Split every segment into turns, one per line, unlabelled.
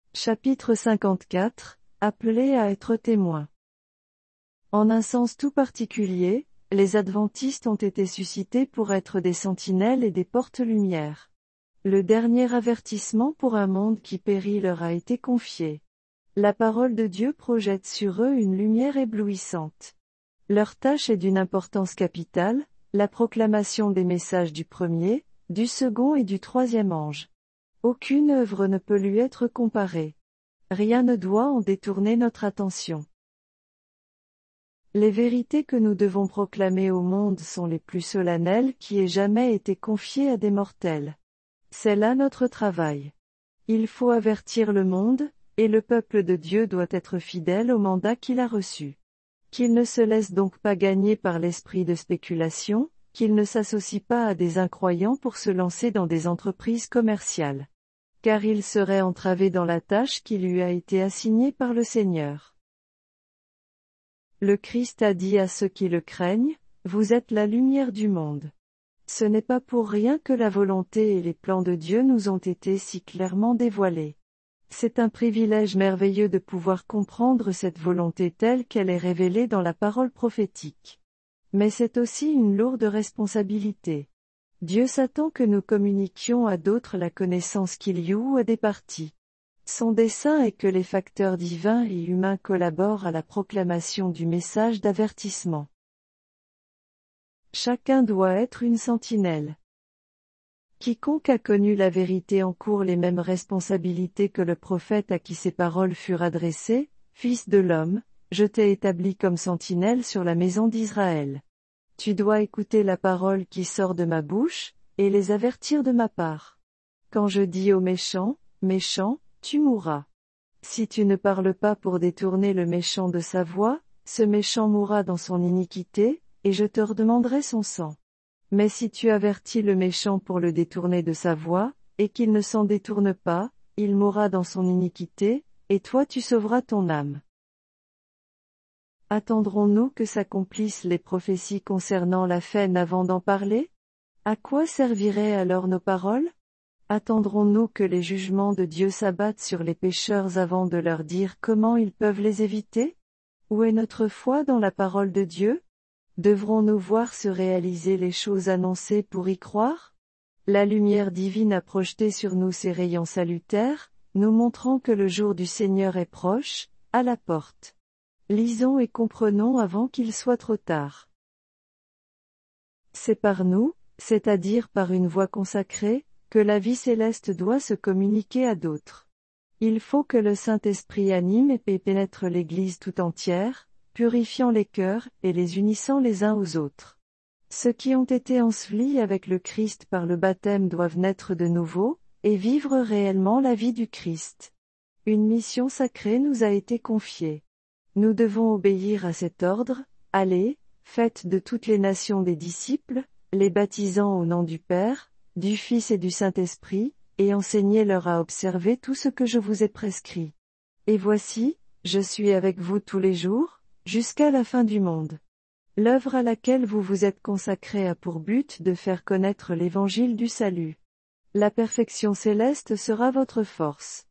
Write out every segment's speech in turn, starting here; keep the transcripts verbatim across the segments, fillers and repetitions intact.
Chapitre cinquante-quatre, appelés à être témoins. En un sens tout particulier, les adventistes ont été suscités pour être des sentinelles et des porte-lumière. Le dernier avertissement pour un monde qui périt leur a été confié. La parole de Dieu projette sur eux une lumière éblouissante. Leur tâche est d'une importance capitale, la proclamation des messages du premier, du second et du troisième ange. Aucune œuvre ne peut lui être comparée. Rien ne doit en détourner notre attention. Les vérités que nous devons proclamer au monde sont les plus solennelles qui aient jamais été confiées à des mortels. C'est là notre travail. Il faut avertir le monde, et le peuple de Dieu doit être fidèle au mandat qu'il a reçu. Qu'il ne se laisse donc pas gagner par l'esprit de spéculation, qu'il ne s'associe pas à des incroyants pour se lancer dans des entreprises commerciales. Car il serait entravé dans la tâche qui lui a été assignée par le Seigneur. Le Christ a dit à ceux qui le craignent, « Vous êtes la lumière du monde ». Ce n'est pas pour rien que la volonté et les plans de Dieu nous ont été si clairement dévoilés. C'est un privilège merveilleux de pouvoir comprendre cette volonté telle qu'elle est révélée dans la parole prophétique. Mais c'est aussi une lourde responsabilité. Dieu s'attend que nous communiquions à d'autres la connaissance qu'il y ou à des parties. Son dessein est que les facteurs divins et humains collaborent à la proclamation du message d'avertissement. Chacun doit être une sentinelle. Quiconque a connu la vérité encourt les mêmes responsabilités que le prophète à qui ces paroles furent adressées, « Fils de l'homme, je t'ai établi comme sentinelle sur la maison d'Israël. Tu dois écouter la parole qui sort de ma bouche, et les avertir de ma part. Quand je dis au méchant, méchant, tu mourras. Si tu ne parles pas pour détourner le méchant de sa voie, ce méchant mourra dans son iniquité, et je te redemanderai son sang. Mais si tu avertis le méchant pour le détourner de sa voie, et qu'il ne s'en détourne pas, il mourra dans son iniquité, et toi tu sauveras ton âme. » Attendrons-nous que s'accomplissent les prophéties concernant la fin avant d'en parler? À quoi serviraient alors nos paroles? Attendrons-nous que les jugements de Dieu s'abattent sur les pécheurs avant de leur dire comment ils peuvent les éviter? Où est notre foi dans la parole de Dieu? Devrons-nous voir se réaliser les choses annoncées pour y croire? La lumière divine a projeté sur nous ses rayons salutaires, nous montrant que le jour du Seigneur est proche, à la porte. Lisons et comprenons avant qu'il soit trop tard. C'est par nous, c'est-à-dire par une voie consacrée, que la vie céleste doit se communiquer à d'autres. Il faut que le Saint-Esprit anime et pénètre l'Église tout entière, purifiant les cœurs et les unissant les uns aux autres. Ceux qui ont été ensevelis avec le Christ par le baptême doivent naître de nouveau, et vivre réellement la vie du Christ. Une mission sacrée nous a été confiée. Nous devons obéir à cet ordre, « Allez, faites de toutes les nations des disciples, les baptisant au nom du Père, du Fils et du Saint-Esprit, et enseignez-leur à observer tout ce que je vous ai prescrit. Et voici, je suis avec vous tous les jours, jusqu'à la fin du monde. » L'œuvre à laquelle vous vous êtes consacrés a pour but de faire connaître l'évangile du salut. La perfection céleste sera votre force.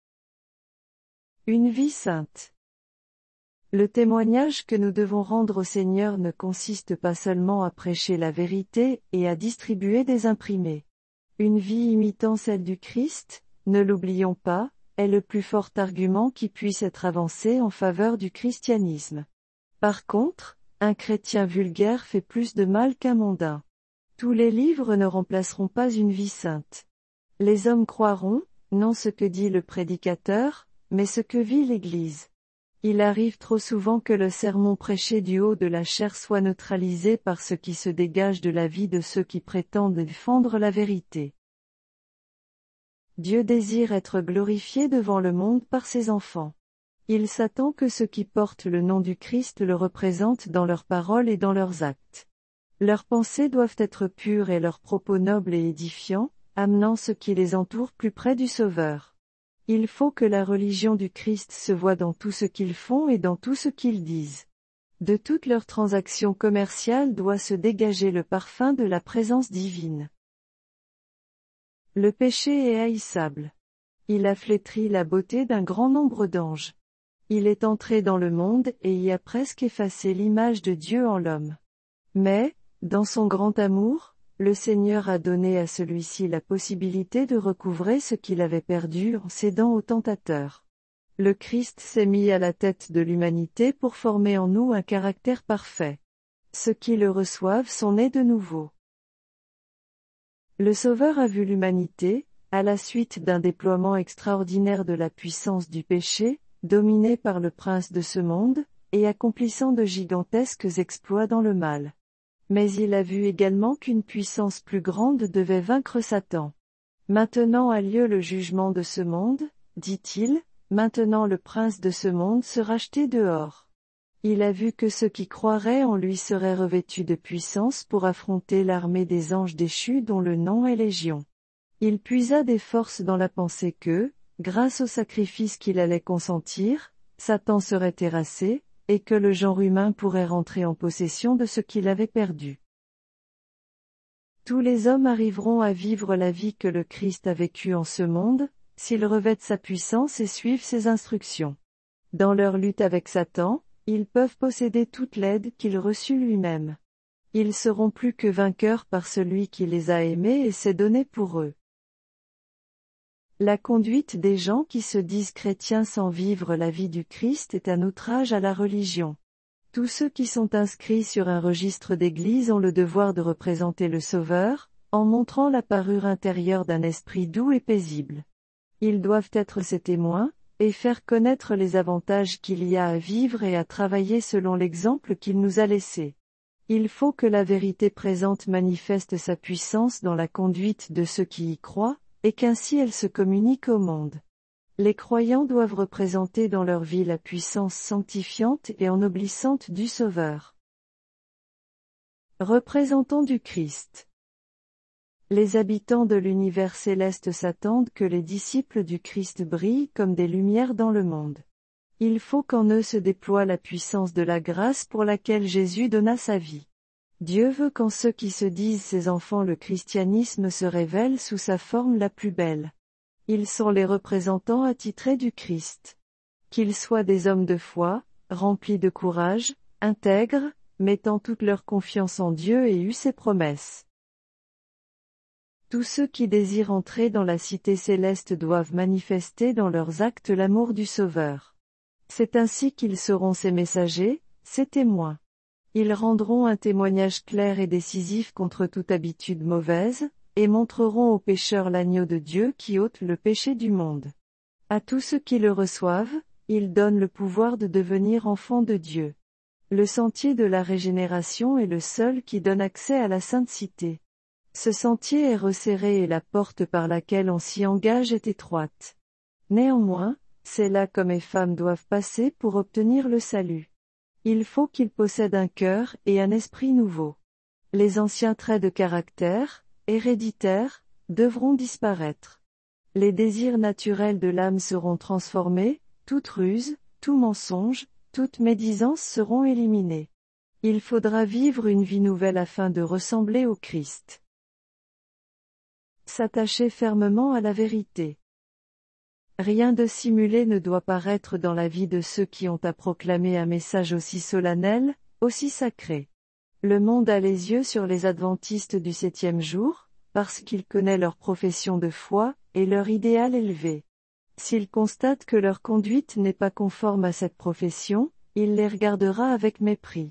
Une vie sainte. Le témoignage que nous devons rendre au Seigneur ne consiste pas seulement à prêcher la vérité et à distribuer des imprimés. Une vie imitant celle du Christ, ne l'oublions pas, est le plus fort argument qui puisse être avancé en faveur du christianisme. Par contre, un chrétien vulgaire fait plus de mal qu'un mondain. Tous les livres ne remplaceront pas une vie sainte. Les hommes croiront, non ce que dit le prédicateur, mais ce que vit l'Église. Il arrive trop souvent que le sermon prêché du haut de la chair soit neutralisé par ce qui se dégage de la vie de ceux qui prétendent défendre la vérité. Dieu désire être glorifié devant le monde par ses enfants. Il s'attend que ceux qui portent le nom du Christ le représentent dans leurs paroles et dans leurs actes. Leurs pensées doivent être pures et leurs propos nobles et édifiants, amenant ceux qui les entourent plus près du Sauveur. Il faut que la religion du Christ se voie dans tout ce qu'ils font et dans tout ce qu'ils disent. De toutes leurs transactions commerciales doit se dégager le parfum de la présence divine. Le péché est haïssable. Il a flétri la beauté d'un grand nombre d'anges. Il est entré dans le monde et y a presque effacé l'image de Dieu en l'homme. Mais, dans son grand amour, le Seigneur a donné à celui-ci la possibilité de recouvrer ce qu'il avait perdu en cédant au tentateur. Le Christ s'est mis à la tête de l'humanité pour former en nous un caractère parfait. Ceux qui le reçoivent sont nés de nouveau. Le Sauveur a vu l'humanité, à la suite d'un déploiement extraordinaire de la puissance du péché, dominée par le prince de ce monde, et accomplissant de gigantesques exploits dans le mal. Mais il a vu également qu'une puissance plus grande devait vaincre Satan. Maintenant a lieu le jugement de ce monde, dit-il, maintenant le prince de ce monde sera jeté dehors. Il a vu que ceux qui croiraient en lui seraient revêtus de puissance pour affronter l'armée des anges déchus dont le nom est Légion. Il puisa des forces dans la pensée que, grâce au sacrifice qu'il allait consentir, Satan serait terrassé, et que le genre humain pourrait rentrer en possession de ce qu'il avait perdu. Tous les hommes arriveront à vivre la vie que le Christ a vécue en ce monde, s'ils revêtent sa puissance et suivent ses instructions. Dans leur lutte avec Satan, ils peuvent posséder toute l'aide qu'il reçut lui-même. Ils seront plus que vainqueurs par celui qui les a aimés et s'est donné pour eux. La conduite des gens qui se disent chrétiens sans vivre la vie du Christ est un outrage à la religion. Tous ceux qui sont inscrits sur un registre d'église ont le devoir de représenter le Sauveur, en montrant la parure intérieure d'un esprit doux et paisible. Ils doivent être ses témoins, et faire connaître les avantages qu'il y a à vivre et à travailler selon l'exemple qu'il nous a laissé. Il faut que la vérité présente manifeste sa puissance dans la conduite de ceux qui y croient, et qu'ainsi elle se communique au monde. Les croyants doivent représenter dans leur vie la puissance sanctifiante et ennoblissante du Sauveur. Représentants du Christ. Les habitants de l'univers céleste s'attendent que les disciples du Christ brillent comme des lumières dans le monde. Il faut qu'en eux se déploie la puissance de la grâce pour laquelle Jésus donna sa vie. Dieu veut qu'en ceux qui se disent ses enfants le christianisme se révèle sous sa forme la plus belle. Ils sont les représentants attitrés du Christ. Qu'ils soient des hommes de foi, remplis de courage, intègres, mettant toute leur confiance en Dieu et eussent ses promesses. Tous ceux qui désirent entrer dans la cité céleste doivent manifester dans leurs actes l'amour du Sauveur. C'est ainsi qu'ils seront ses messagers, ses témoins. Ils rendront un témoignage clair et décisif contre toute habitude mauvaise, et montreront aux pécheurs l'agneau de Dieu qui ôte le péché du monde. À tous ceux qui le reçoivent, il donne le pouvoir de devenir enfants de Dieu. Le sentier de la régénération est le seul qui donne accès à la sainte cité. Ce sentier est resserré et la porte par laquelle on s'y engage est étroite. Néanmoins, c'est là qu'hommes et femmes doivent passer pour obtenir le salut. Il faut qu'ils possèdent un cœur et un esprit nouveau. Les anciens traits de caractère, héréditaires, devront disparaître. Les désirs naturels de l'âme seront transformés, toute ruse, tout mensonge, toute médisance seront éliminés. Il faudra vivre une vie nouvelle afin de ressembler au Christ. S'attacher fermement à la vérité. Rien de simulé ne doit paraître dans la vie de ceux qui ont à proclamer un message aussi solennel, aussi sacré. Le monde a les yeux sur les adventistes du septième jour, parce qu'il connaît leur profession de foi, et leur idéal élevé. S'il constate que leur conduite n'est pas conforme à cette profession, il les regardera avec mépris.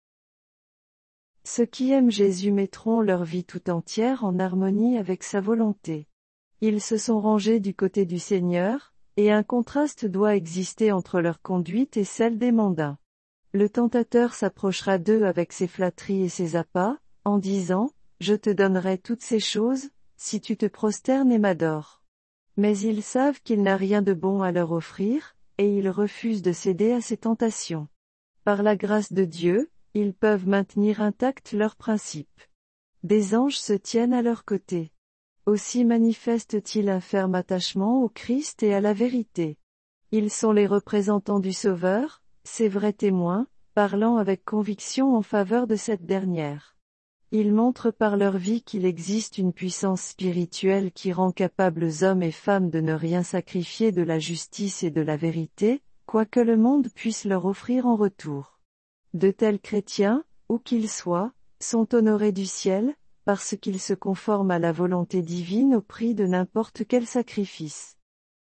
Ceux qui aiment Jésus mettront leur vie tout entière en harmonie avec sa volonté. Ils se sont rangés du côté du Seigneur, et un contraste doit exister entre leur conduite et celle des mondains. Le tentateur s'approchera d'eux avec ses flatteries et ses appâts, en disant, « Je te donnerai toutes ces choses, si tu te prosternes et m'adores. » Mais ils savent qu'il n'a rien de bon à leur offrir, et ils refusent de céder à ses tentations. Par la grâce de Dieu, ils peuvent maintenir intacts leurs principes. Des anges se tiennent à leur côté. Aussi manifestent-ils un ferme attachement au Christ et à la vérité. Ils sont les représentants du Sauveur, ses vrais témoins, parlant avec conviction en faveur de cette dernière. Ils montrent par leur vie qu'il existe une puissance spirituelle qui rend capables hommes et femmes de ne rien sacrifier de la justice et de la vérité, quoi que le monde puisse leur offrir en retour. De tels chrétiens, où qu'ils soient, sont honorés du ciel, parce qu'ils se conforment à la volonté divine au prix de n'importe quel sacrifice.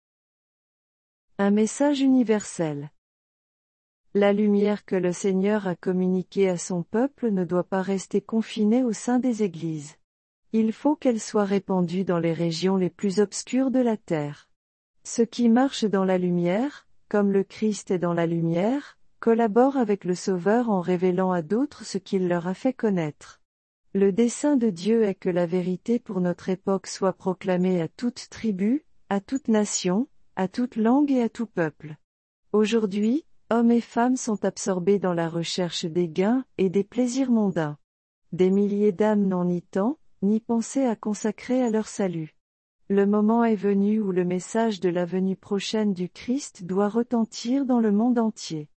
Un message universel. La lumière que le Seigneur a communiquée à son peuple ne doit pas rester confinée au sein des églises. Il faut qu'elle soit répandue dans les régions les plus obscures de la terre. Ceux qui marchent dans la lumière, comme le Christ est dans la lumière, collaborent avec le Sauveur en révélant à d'autres ce qu'il leur a fait connaître. Le dessein de Dieu est que la vérité pour notre époque soit proclamée à toute tribu, à toute nation, à toute langue et à tout peuple. Aujourd'hui, hommes et femmes sont absorbés dans la recherche des gains et des plaisirs mondains. Des milliers d'âmes n'ont ni temps, ni pensée à consacrer à leur salut. Le moment est venu où le message de la venue prochaine du Christ doit retentir dans le monde entier.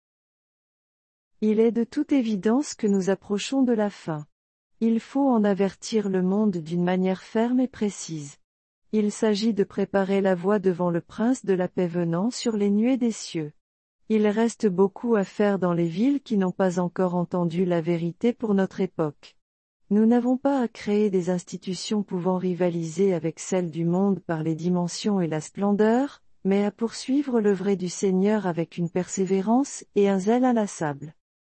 Il est de toute évidence que nous approchons de la fin. Il faut en avertir le monde d'une manière ferme et précise. Il s'agit de préparer la voie devant le Prince de la paix venant sur les nuées des cieux. Il reste beaucoup à faire dans les villes qui n'ont pas encore entendu la vérité pour notre époque. Nous n'avons pas à créer des institutions pouvant rivaliser avec celles du monde par les dimensions et la splendeur, mais à poursuivre l'œuvre du Seigneur avec une persévérance et un zèle inlassable.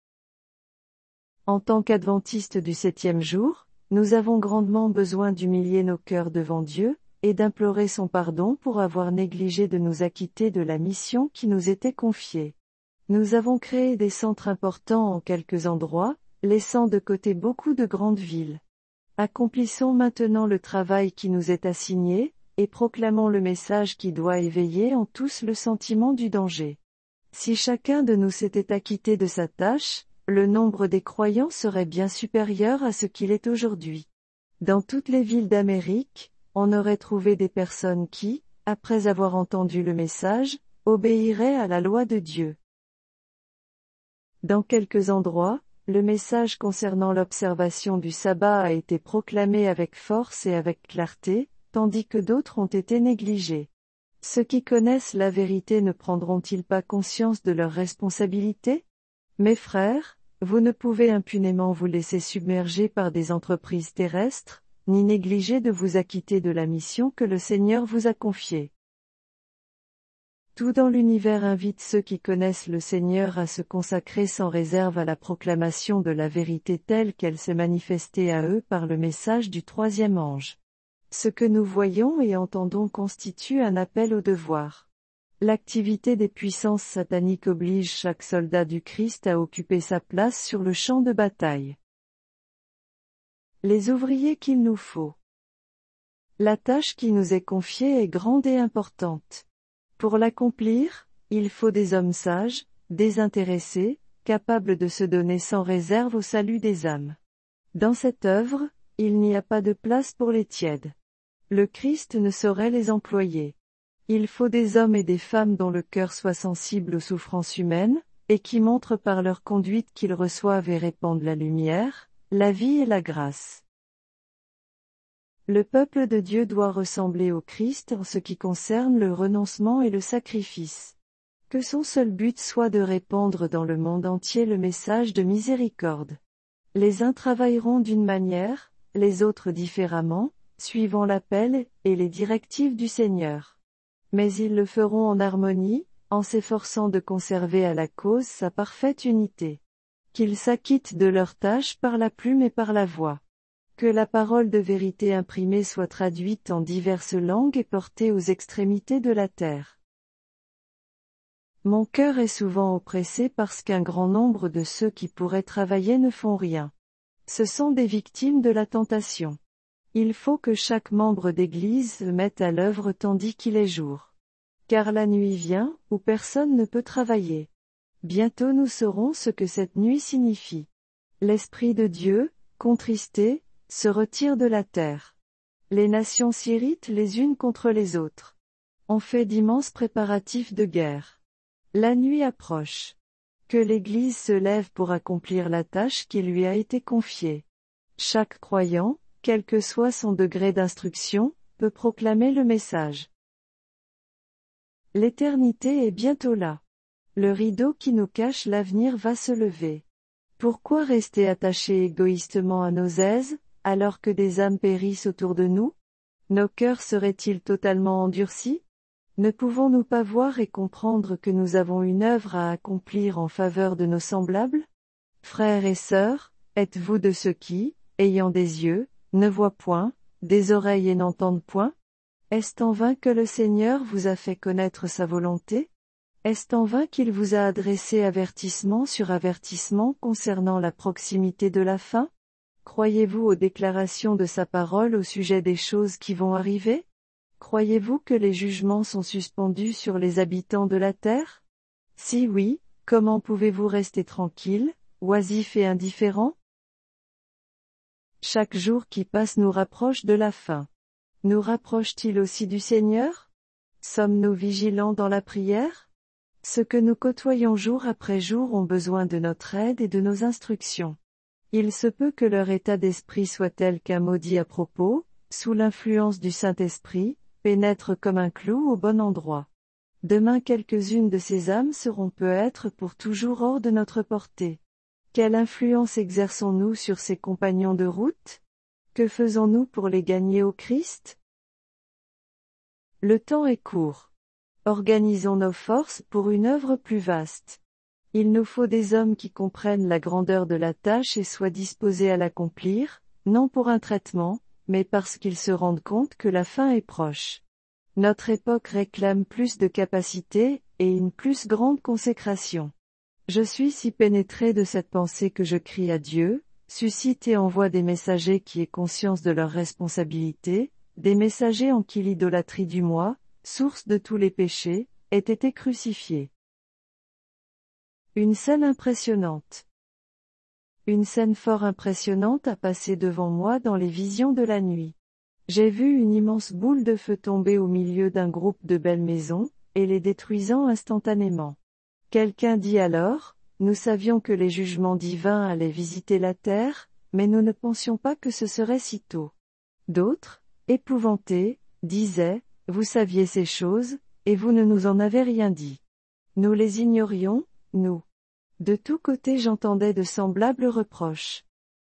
En tant qu'adventistes du septième jour, nous avons grandement besoin d'humilier nos cœurs devant Dieu, et d'implorer son pardon pour avoir négligé de nous acquitter de la mission qui nous était confiée. Nous avons créé des centres importants en quelques endroits, laissant de côté beaucoup de grandes villes. Accomplissons maintenant le travail qui nous est assigné, et proclamons le message qui doit éveiller en tous le sentiment du danger. Si chacun de nous s'était acquitté de sa tâche, le nombre des croyants serait bien supérieur à ce qu'il est aujourd'hui. Dans toutes les villes d'Amérique, on aurait trouvé des personnes qui, après avoir entendu le message, obéiraient à la loi de Dieu. Dans quelques endroits, le message concernant l'observation du sabbat a été proclamé avec force et avec clarté, tandis que d'autres ont été négligés. Ceux qui connaissent la vérité ne prendront-ils pas conscience de leurs responsabilités ? Mes frères, vous ne pouvez impunément vous laisser submerger par des entreprises terrestres, ni négliger de vous acquitter de la mission que le Seigneur vous a confiée. Tout dans l'univers invite ceux qui connaissent le Seigneur à se consacrer sans réserve à la proclamation de la vérité telle qu'elle s'est manifestée à eux par le message du troisième ange. Ce que nous voyons et entendons constitue un appel au devoir. L'activité des puissances sataniques oblige chaque soldat du Christ à occuper sa place sur le champ de bataille. Les ouvriers qu'il nous faut. La tâche qui nous est confiée est grande et importante. Pour l'accomplir, il faut des hommes sages, désintéressés, capables de se donner sans réserve au salut des âmes. Dans cette œuvre, il n'y a pas de place pour les tièdes. Le Christ ne saurait les employer. Il faut des hommes et des femmes dont le cœur soit sensible aux souffrances humaines, et qui montrent par leur conduite qu'ils reçoivent et répandent la lumière, la vie et la grâce. Le peuple de Dieu doit ressembler au Christ en ce qui concerne le renoncement et le sacrifice. Que son seul but soit de répandre dans le monde entier le message de miséricorde. Les uns travailleront d'une manière, les autres différemment, suivant l'appel et les directives du Seigneur. Mais ils le feront en harmonie, en s'efforçant de conserver à la cause sa parfaite unité. Qu'ils s'acquittent de leurs tâches par la plume et par la voix. Que la parole de vérité imprimée soit traduite en diverses langues et portée aux extrémités de la terre. Mon cœur est souvent oppressé parce qu'un grand nombre de ceux qui pourraient travailler ne font rien. Ce sont des victimes de la tentation. Il faut que chaque membre d'Église se mette à l'œuvre tandis qu'il est jour. Car la nuit vient, où personne ne peut travailler. Bientôt nous saurons ce que cette nuit signifie. L'Esprit de Dieu, contristé, se retire de la terre. Les nations s'irritent les unes contre les autres. On fait d'immenses préparatifs de guerre. La nuit approche. Que l'Église se lève pour accomplir la tâche qui lui a été confiée. Chaque croyant, quel que soit son degré d'instruction, peut proclamer le message. L'éternité est bientôt là. Le rideau qui nous cache l'avenir va se lever. Pourquoi rester attachés égoïstement à nos aises, alors que des âmes périssent autour de nous? Nos cœurs seraient-ils totalement endurcis? Ne pouvons-nous pas voir et comprendre que nous avons une œuvre à accomplir en faveur de nos semblables? Frères et sœurs, êtes-vous de ceux qui, ayant des yeux, ne voient point, des oreilles et n'entendent point? Est-ce en vain que le Seigneur vous a fait connaître sa volonté? Est-ce en vain qu'il vous a adressé avertissement sur avertissement concernant la proximité de la fin? Croyez-vous aux déclarations de sa parole au sujet des choses qui vont arriver? Croyez-vous que les jugements sont suspendus sur les habitants de la terre? Si oui, comment pouvez-vous rester tranquille, oisif et indifférent? Chaque jour qui passe nous rapproche de la fin. Nous rapproche-t-il aussi du Seigneur? Sommes-nous vigilants dans la prière? Ceux que nous côtoyons jour après jour ont besoin de notre aide et de nos instructions. Il se peut que leur état d'esprit soit tel qu'un maudit à propos, sous l'influence du Saint-Esprit, pénètre comme un clou au bon endroit. Demain quelques-unes de ces âmes seront peut-être pour toujours hors de notre portée. Quelle influence exerçons-nous sur ces compagnons de route? Que faisons-nous pour les gagner au Christ? Le temps est court. Organisons nos forces pour une œuvre plus vaste. Il nous faut des hommes qui comprennent la grandeur de la tâche et soient disposés à l'accomplir, non pour un traitement, mais parce qu'ils se rendent compte que la fin est proche. Notre époque réclame plus de capacité, et une plus grande consécration. Je suis si pénétré de cette pensée que je crie à Dieu, suscite et envoie des messagers qui aient conscience de leurs responsabilités, des messagers en qui l'idolâtrie du moi, source de tous les péchés, ait été crucifiée. Une scène impressionnante. Une scène fort impressionnante a passé devant moi dans les visions de la nuit. J'ai vu une immense boule de feu tomber au milieu d'un groupe de belles maisons, et les détruisant instantanément. Quelqu'un dit alors, nous savions que les jugements divins allaient visiter la terre, mais nous ne pensions pas que ce serait si tôt. D'autres, épouvantés, disaient, vous saviez ces choses, et vous ne nous en avez rien dit. Nous les ignorions, nous. De tous côtés j'entendais de semblables reproches.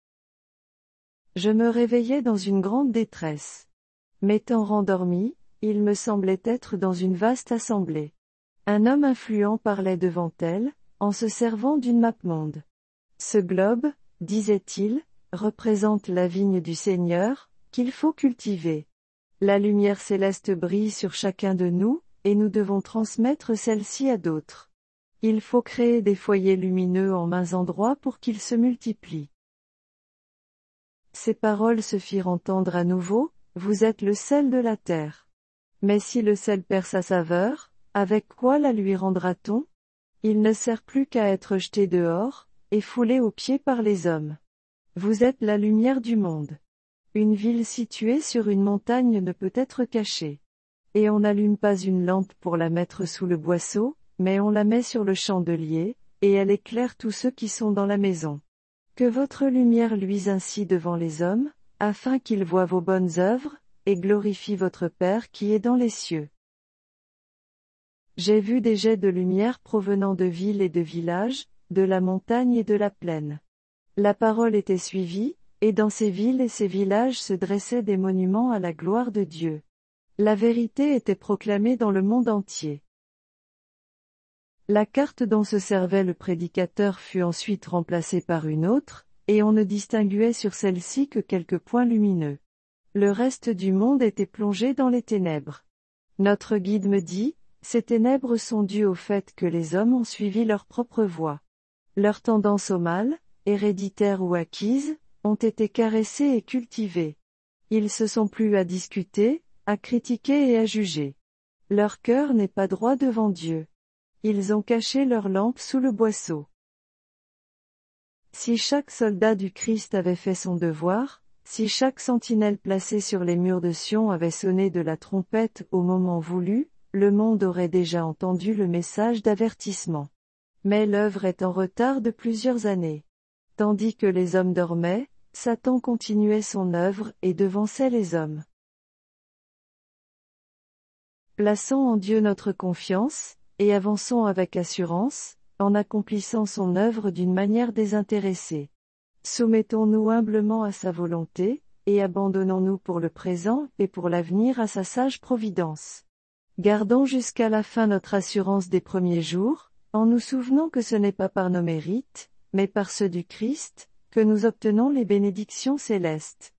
Je me réveillais dans une grande détresse. M'étant rendormi, il me semblait être dans une vaste assemblée. Un homme influent parlait devant elle, en se servant d'une mappemonde. Ce globe, disait-il, représente la vigne du Seigneur, qu'il faut cultiver. La lumière céleste brille sur chacun de nous, et nous devons transmettre celle-ci à d'autres. Il faut créer des foyers lumineux en maints endroits pour qu'ils se multiplient. Ces paroles se firent entendre à nouveau, vous êtes le sel de la terre. Mais si le sel perd sa saveur, avec quoi la lui rendra-t-on? Il ne sert plus qu'à être jeté dehors, et foulé aux pieds par les hommes. Vous êtes la lumière du monde. Une ville située sur une montagne ne peut être cachée. Et on n'allume pas une lampe pour la mettre sous le boisseau, mais on la met sur le chandelier, et elle éclaire tous ceux qui sont dans la maison. Que votre lumière luise ainsi devant les hommes, afin qu'ils voient vos bonnes œuvres, et glorifient votre Père qui est dans les cieux. J'ai vu des jets de lumière provenant de villes et de villages, de la montagne et de la plaine. La parole était suivie, et dans ces villes et ces villages se dressaient des monuments à la gloire de Dieu. La vérité était proclamée dans le monde entier. La carte dont se servait le prédicateur fut ensuite remplacée par une autre, et on ne distinguait sur celle-ci que quelques points lumineux. Le reste du monde était plongé dans les ténèbres. Notre guide me dit, ces ténèbres sont dues au fait que les hommes ont suivi leur propre voie. Leur tendance au mal, héréditaire ou acquise, ont été caressées et cultivées. Ils se sont plus à discuter, à critiquer et à juger. Leur cœur n'est pas droit devant Dieu. Ils ont caché leur lampe sous le boisseau. Si chaque soldat du Christ avait fait son devoir, si chaque sentinelle placée sur les murs de Sion avait sonné de la trompette au moment voulu, le monde aurait déjà entendu le message d'avertissement. Mais l'œuvre est en retard de plusieurs années. Tandis que les hommes dormaient, Satan continuait son œuvre et devançait les hommes. Plaçons en Dieu notre confiance, et avançons avec assurance, en accomplissant son œuvre d'une manière désintéressée. Soumettons-nous humblement à sa volonté, et abandonnons-nous pour le présent et pour l'avenir à sa sage providence. Gardons jusqu'à la fin notre assurance des premiers jours, en nous souvenant que ce n'est pas par nos mérites, mais par ceux du Christ, que nous obtenons les bénédictions célestes.